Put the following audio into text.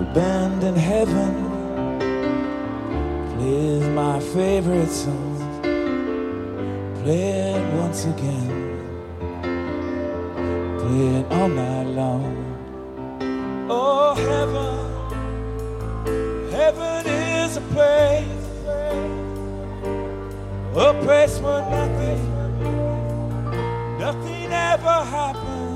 band in heaven plays my favorite song. Play it once again, play it all night long. Oh, heaven, heaven is a place where nothing ever happens.